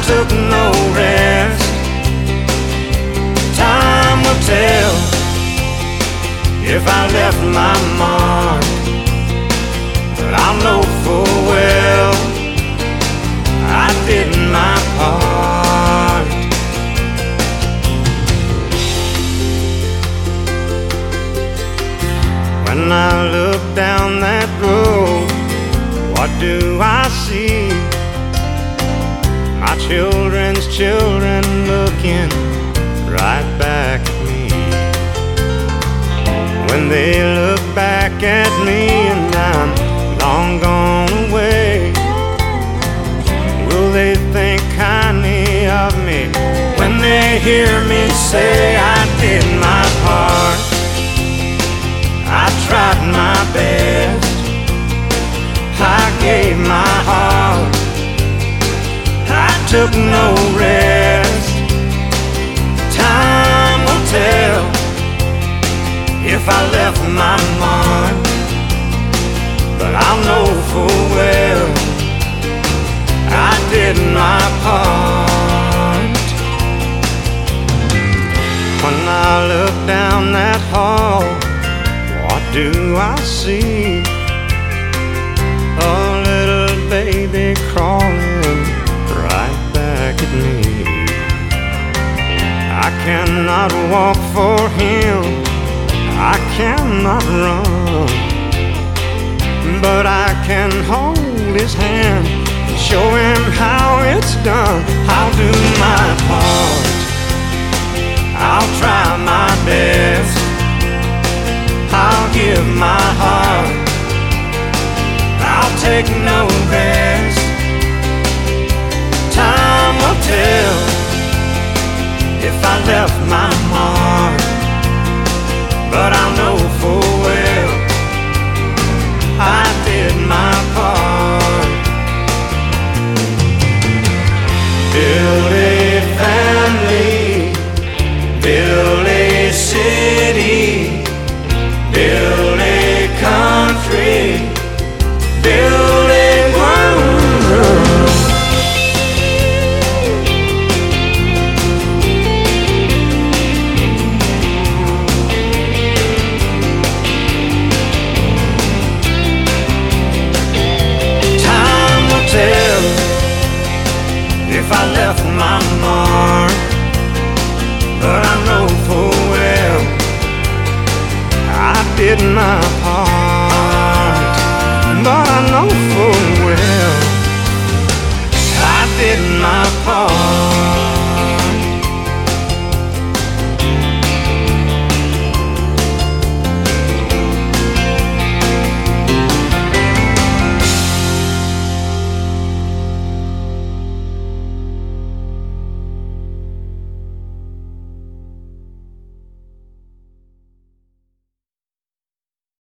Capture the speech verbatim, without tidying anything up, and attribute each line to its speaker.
Speaker 1: took no rest. Time will tell if I left my mark, but I'll know full well I did my part. When I look down that road, what do I see? My children's children looking right back at me. When they look back at me and I'm long gone away, will they think kindly of me when they hear me say I did my part? I tried my best, I gave my heart, I took no rest. Time will tell if I left my mark, but I'll know full well I did my part. When I look down that hall, what do I see? A little baby crawling right back at me. I cannot walk for him, I cannot run, but I can hold his hand and show him how it's done. I'll do my part, I'll try my best, I'll give my heart, I'll take no rest. Time will tell if I left my mark, but I know full well I did my part. Build a family, build a city, build a country, build a world. Time will tell if I left my mark, but I know full well I did my part. But I know full well I did my part.